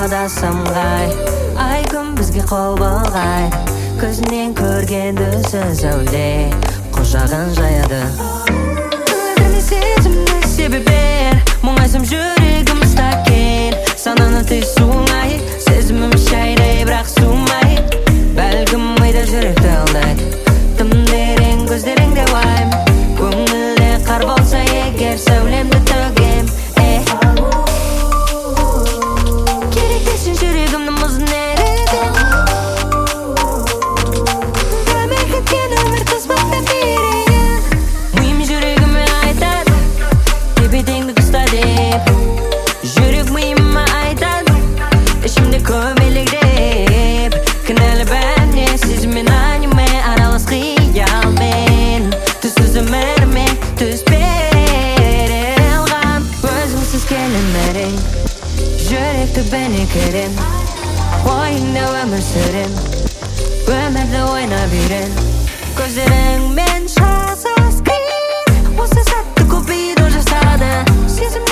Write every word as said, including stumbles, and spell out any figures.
адасамғай ай күн бізге қол бұлғай көзінен көргенді сөз әуле құшағын жаяды көңілдеріне сезімді себебер мұңайсам жүрегім стакен сананы тез суымай сезімім шайдай бірақ суымай бәлкім ойда жүректі алдайды тым терең көздеріңде уайым көңілде қар болса егер сәулемді төгем керек десең жүрегімнің мұзын ерітем өмір кеткен өмір қысбаттап берейін миым жүрегіме айтады тепе-теңдік ұста деп жүрек миыма айтады ішімде көмелегдеп кінәлі бәріне сезіммен аниме аралас қиялмен түссіз өміріме түс бере алғам өзіңсіз келемерең жүректі бәне керем ойында өмір сүрем өмірді ойнап үйрен көздеріңмен шалсыз қиын осы сәтті купидо жасады сезім